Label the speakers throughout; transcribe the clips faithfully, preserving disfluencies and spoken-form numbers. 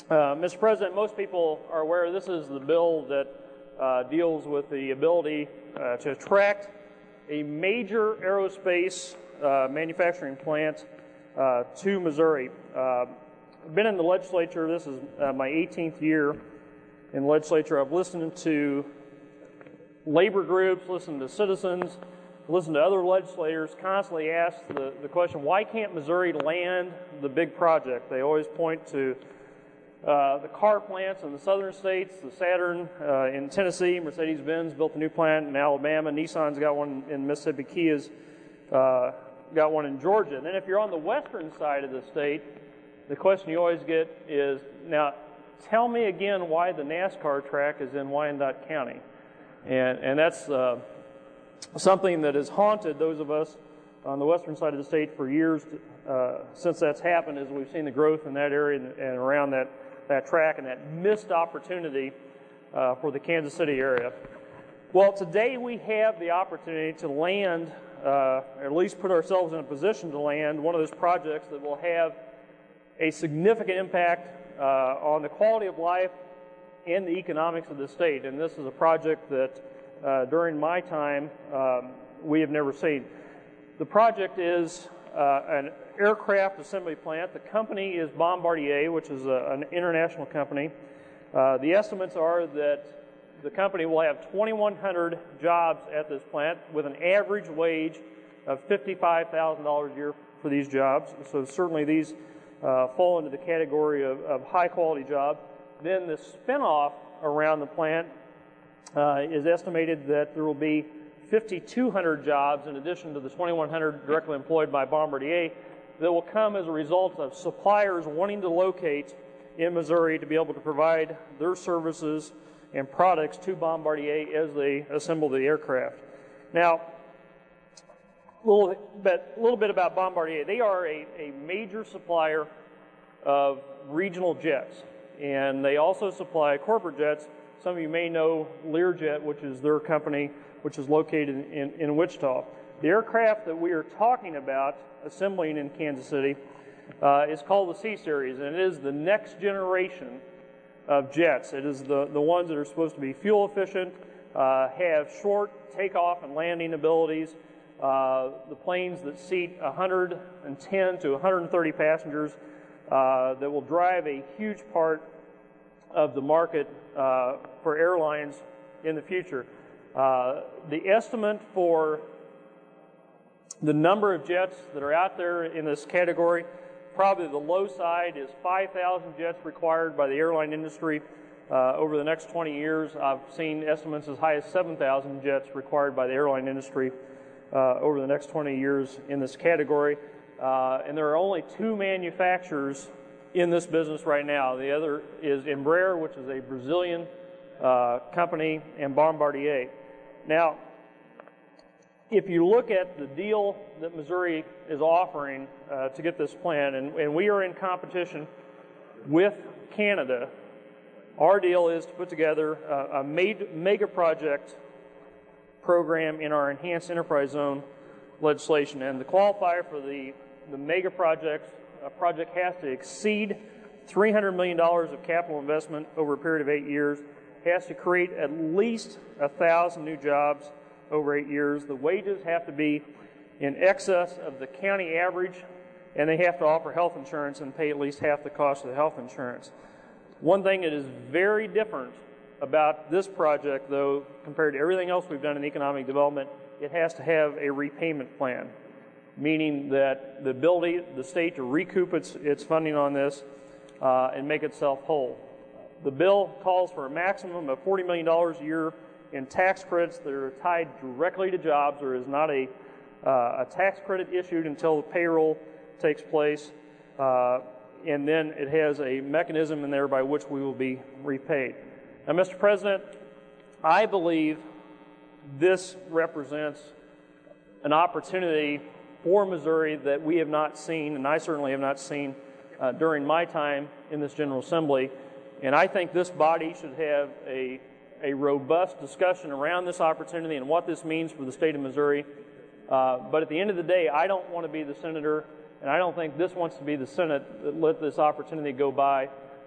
Speaker 1: Uh, Mister President, most people are aware this is the bill that uh, deals with the ability uh, to attract a major aerospace uh, manufacturing plant uh, to Missouri. Uh, I've been in the legislature. This is uh, my eighteenth year in the legislature. I've listened to labor groups, listened to citizens, listened to other legislators constantly ask the, the question, why can't Missouri land the big project? They always point to uh, the car plants in the southern states, the Saturn uh, in Tennessee, Mercedes-Benz built a new plant in Alabama, Nissan's got one in Mississippi, Kia's uh, got one in Georgia. And then if you're on the western side of the state, the question you always get is, now, tell me again why the NASCAR track is in Wyandotte County. And, and that's uh, something that has haunted those of us on the western side of the state for years uh, since that's happened, as we've seen the growth in that area and, and around that, that track and that missed opportunity uh, for the Kansas City area. Well, today we have the opportunity to land, uh, or at least put ourselves in a position to land one of those projects that will have a significant impact uh, on the quality of life and the economics of the state. And this is a project that uh, during my time um, we have never seen. The project is uh, an aircraft assembly plant. The company is Bombardier, which is a, an international company. Uh, the estimates are that the company will have twenty-one hundred jobs at this plant with an average wage of fifty-five thousand dollars a year for these jobs. So certainly these uh, fall into the category of, of high-quality jobs. Then the spinoff around the plant uh, is estimated that there will be fifty-two hundred jobs in addition to the twenty-one hundred directly employed by Bombardier that will come as a result of suppliers wanting to locate in Missouri to be able to provide their services and products to Bombardier as they assemble the aircraft. Now, a little bit, a little bit about Bombardier. They are a, a major supplier of regional jets, and they also supply corporate jets. Some of you may know Learjet, which is their company, which is located in, in Wichita. The aircraft that we are talking about assembling in Kansas City uh, is called the C-Series, and it is the next generation of jets. It is the, the ones that are supposed to be fuel efficient, uh, have short takeoff and landing abilities, uh, the planes that seat one hundred ten to one hundred thirty passengers uh, that will drive a huge part of the market uh, for airlines in the future. Uh, the estimate for the number of jets that are out there in this category, probably the low side is five thousand jets required by the airline industry uh, over the next twenty years. I've seen estimates as high as seven thousand jets required by the airline industry uh, over the next twenty years in this category. Uh, and there are only two manufacturers in this business right now. The other is Embraer, which is a Brazilian uh, company, and Bombardier. Now, if you look at the deal that Missouri is offering uh, to get this plant, and, and we are in competition with Canada, our deal is to put together a, a mega project program in our Enhanced Enterprise Zone legislation. And the qualifier for the, the mega projects, a project has to exceed three hundred million dollars of capital investment over a period of eight years, has to create at least one thousand new jobs over eight years. The wages have to be in excess of the county average, and they have to offer health insurance and pay at least half the cost of the health insurance. One thing that is very different about this project, though, compared to everything else we've done in economic development, it has to have a repayment plan, meaning that the ability, the state to recoup its, its funding on this uh, and make itself whole. The bill calls for a maximum of forty million dollars a year in tax credits that are tied directly to jobs. There is not a, uh, a tax credit issued until the payroll takes place, uh, and then it has a mechanism in there by which we will be repaid. Now, Mister President, I believe this represents an opportunity for Missouri that we have not seen, and I certainly have not seen uh, during my time in this General Assembly, and I think this body should have a a robust discussion around this opportunity and what this means for the state of Missouri. Uh, but at the end of the day, I don't want to be the senator, and I don't think this wants to be the Senate that let this opportunity go by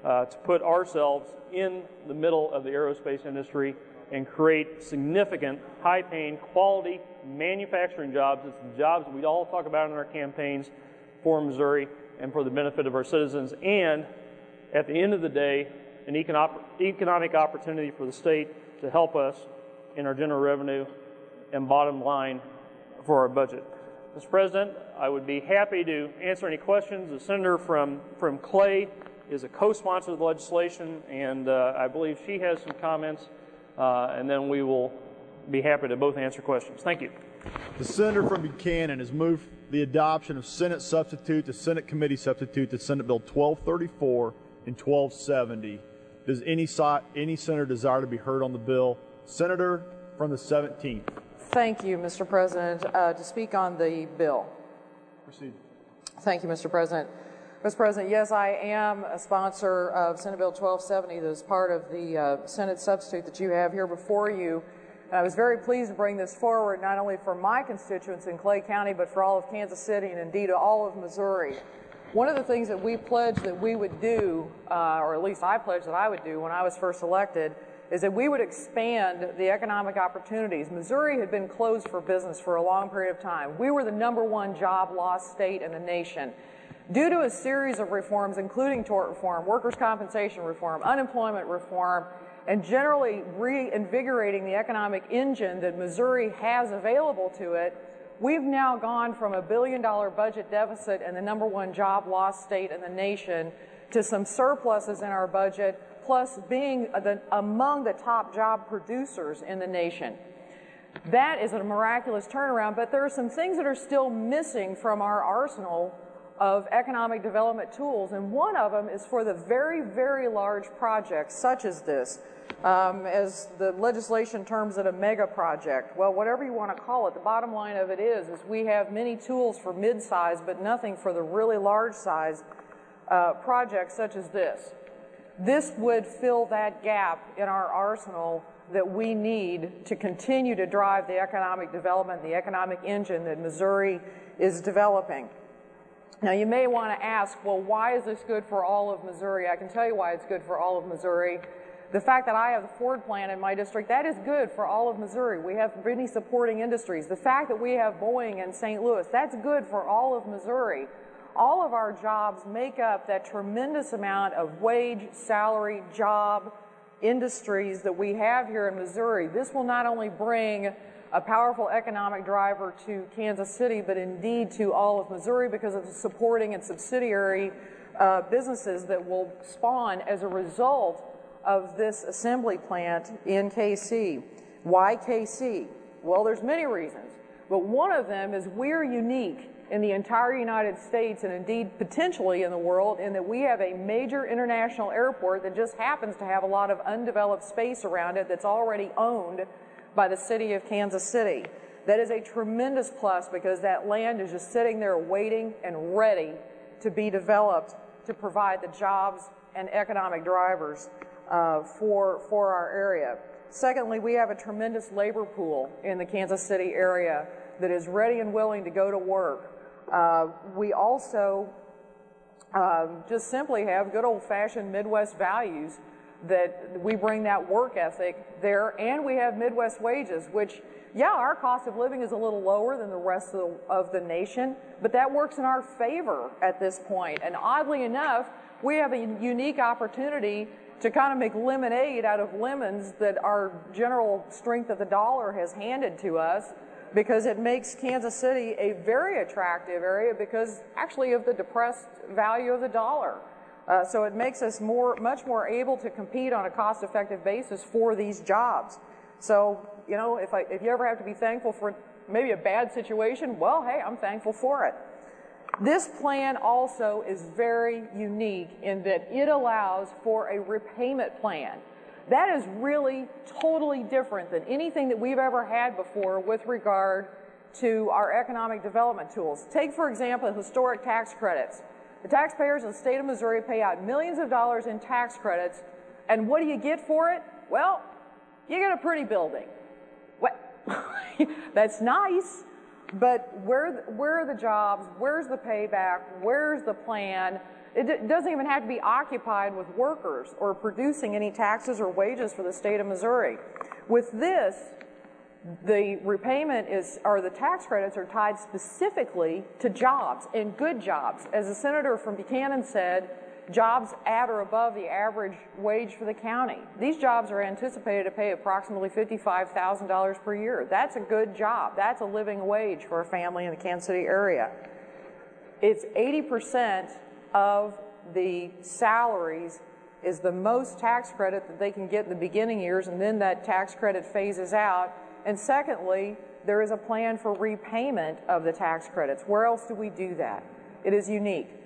Speaker 1: uh, to put ourselves in the middle of the aerospace industry and create significant, high-paying, quality manufacturing jobs. It's the jobs that we all talk about in our campaigns for Missouri and for the benefit of our citizens, and at the end of the day, an economic, economic opportunity for the state to help us in our general revenue and bottom line for our budget. Mister President, I would be happy to answer any questions. The senator from, from Clay is a co-sponsor of the legislation, and uh, I believe she has some comments, uh, and then we will be happy to both answer questions. Thank you.
Speaker 2: The senator from Buchanan has moved the adoption of Senate substitute to Senate committee substitute to Senate Bill twelve thirty-four and twelve seventy. Does any, any senator desire to be heard on the bill? Senator from the seventeenth.
Speaker 3: Thank you, Mister President. Uh, to speak on the bill.
Speaker 2: Proceed.
Speaker 3: Thank you, Mister President. Mister President, yes, I am a sponsor of Senate Bill twelve seventy that is part of the uh, Senate substitute that you have here before you. And I was very pleased to bring this forward, not only for my constituents in Clay County, but for all of Kansas City and indeed all of Missouri. One of the things that we pledged that we would do, uh, or at least I pledged that I would do when I was first elected, is that we would expand the economic opportunities. Missouri had been closed for business for a long period of time. We were the number one job loss state in the nation. Due to a series of reforms, including tort reform, workers' compensation reform, unemployment reform, and generally reinvigorating the economic engine that Missouri has available to it, we've now gone from a billion dollar budget deficit and the number one job loss state in the nation to some surpluses in our budget, plus being the, among the top job producers in the nation. That is a miraculous turnaround, but there are some things that are still missing from our arsenal of economic development tools, and one of them is for the very, very large projects such as this. Um, as the legislation terms it a mega project. Well, whatever you want to call it, the bottom line of it is, is we have many tools for mid-size, but nothing for the really large size uh, projects such as this. This would fill that gap in our arsenal that we need to continue to drive the economic development, the economic engine that Missouri is developing. Now, you may want to ask, well, why is this good for all of Missouri? I can tell you why it's good for all of Missouri. The fact that I have the Ford plant in my district, that is good for all of Missouri. We have many supporting industries. The fact that we have Boeing in Saint Louis, that's good for all of Missouri. All of our jobs make up that tremendous amount of wage, salary, job industries that we have here in Missouri. This will not only bring a powerful economic driver to Kansas City, but indeed to all of Missouri because of the supporting and subsidiary uh, businesses that will spawn as a result of this assembly plant in K C. Why K C? Well, there's many reasons, but one of them is we're unique in the entire United States and indeed potentially in the world in that we have a major international airport that just happens to have a lot of undeveloped space around it that's already owned by the city of Kansas City. That is a tremendous plus because that land is just sitting there waiting and ready to be developed to provide the jobs and economic drivers Uh, for, for our area. Secondly, we have a tremendous labor pool in the Kansas City area that is ready and willing to go to work. Uh, we also uh, just simply have good old-fashioned Midwest values that we bring that work ethic there, and we have Midwest wages, which, yeah, our cost of living is a little lower than the rest of the, of the nation, but that works in our favor at this point. And oddly enough, we have a unique opportunity to kind of make lemonade out of lemons that our general strength of the dollar has handed to us, because it makes Kansas City a very attractive area because actually of the depressed value of the dollar. Uh, so it makes us more, much more able to compete on a cost-effective basis for these jobs. So, you know, if, I, if you ever have to be thankful for maybe a bad situation, well, hey, I'm thankful for it. This plan also is very unique in that it allows for a repayment plan. That is really totally different than anything that we've ever had before with regard to our economic development tools. Take, for example, historic tax credits. The taxpayers of the state of Missouri pay out millions of dollars in tax credits, and what do you get for it? Well, you get a pretty building. Well, that's nice. But where, where are the jobs? Where's the payback? Where's the plan? It d- doesn't even have to be occupied with workers or producing any taxes or wages for the state of Missouri. With this, the repayment is, or the tax credits are tied specifically to jobs, and good jobs. As the senator from Buchanan said, jobs at or above the average wage for the county. These jobs are anticipated to pay approximately fifty-five thousand dollars per year. That's a good job. That's a living wage for a family in the Kansas City area. It's eighty percent of the salaries is the most tax credit that they can get in the beginning years, and then that tax credit phases out. And secondly, there is a plan for repayment of the tax credits. Where else do we do that? It is unique.